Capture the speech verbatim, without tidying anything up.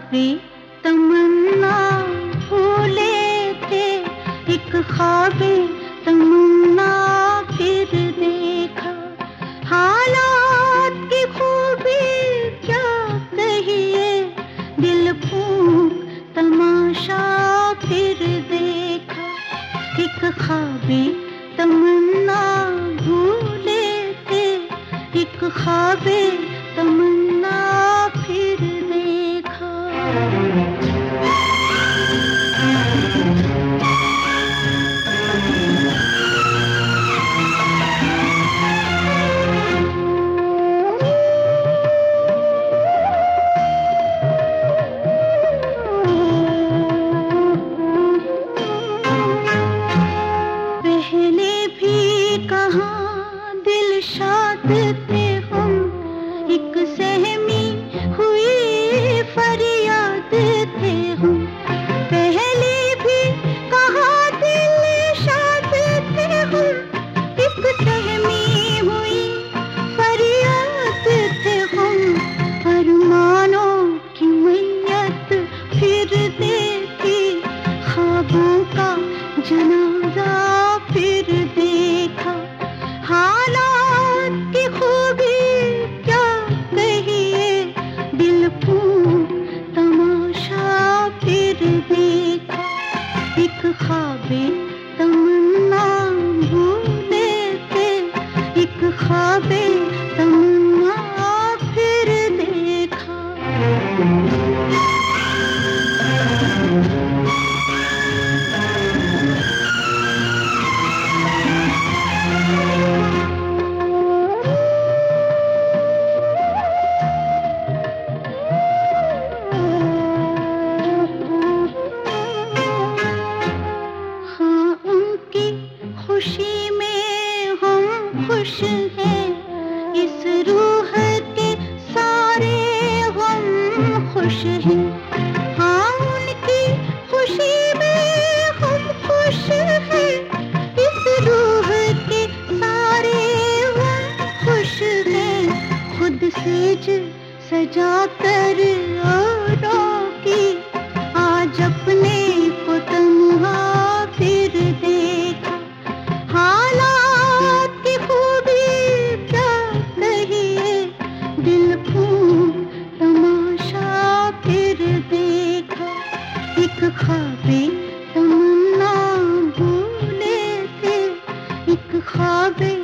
ख्वाबे तमन्ना भूले थे, एक ख्वाबे तमन्ना फिर देखा। हालात की खूबी क्या कहिए, दिल फूंक तमाशा फिर देखा। एक ख्वाबे तमन्ना भूले थे, एक ख्वाबे तमन्ना फिर देखा। पहले भी कहाँ दिल शाद थे हम, एक सहमी हुई फरियाद थे हम। पहले भी कहाँ दिल शाद थे हम, एक सहमी हुई फरियाद थे हम। अरमानों की मैयत फिर देखी, ख्वाबों का जनाजा फिर देखा। हालात की खूबी क्या कहिए, दिल फूंक तमाशा फिर देखा। एक ख्वाबे तमन्ना भूले थे, एक ख्वाबे तमन्ना फिर देखा। खुशी में हम खुश हैं, इस रूह के सारे हम खुश हैं। हाँ, उनकी खुशी में हम खुश हैं, इस रूह के सारे हम खुश हैं। खुद सेज सजा कर औरों की, आज अपने को तन्हा फिर देखा। हालात की खूबी क्या कहिए, दिल फूंक तमाशा फिर देखा। एक ख्वाबे तमन्ना भूले थे, एक ख्वाबे